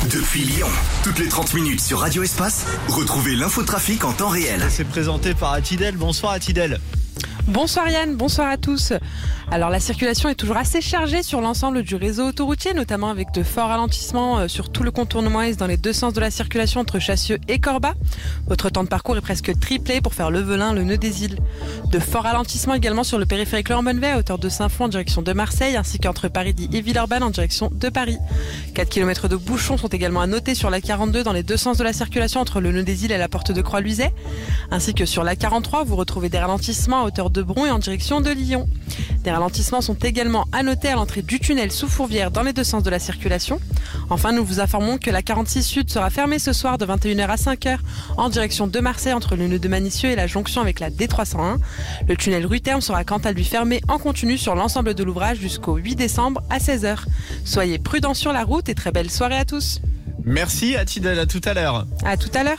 Depuis Lyon, toutes les 30 minutes sur Radio Espace, retrouvez l'infotrafic en temps réel. C'est présenté par Atidel. Bonsoir Atidel. Bonsoir Yann, bonsoir à tous. Alors la circulation est toujours assez chargée sur l'ensemble du réseau autoroutier, notamment avec de forts ralentissements sur tout le contournement est dans les deux sens de la circulation entre Chassieux et Corba. Votre temps de parcours est presque triplé pour faire le Velin, le nœud des îles. De forts ralentissements également sur le périphérique Laurent-Bonnevet à hauteur de Saint-Fond en direction de Marseille, ainsi qu'entre Paris-Dit et Villeurbanne en direction de Paris. 4 km de bouchons sont également à noter sur la 42 dans les deux sens de la circulation entre le nœud des îles et la porte de Croix-Luiset, ainsi que sur la 43 vous retrouvez des ralentissements à hauteur de Bron et en direction de Lyon. Des ralentissements sont également à noter à l'entrée du tunnel sous Fourvière dans les deux sens de la circulation. Enfin, nous vous informons que la 46 Sud sera fermée ce soir de 21h à 5h en direction de Marseille entre le nœud de Manicieux et la jonction avec la D301. Le tunnel Rue Terme sera quant à lui fermé en continu sur l'ensemble de l'ouvrage jusqu'au 8 décembre à 16h. Soyez prudents sur la route et très belle soirée à tous. Merci Atidel, à tout à l'heure. À tout à l'heure.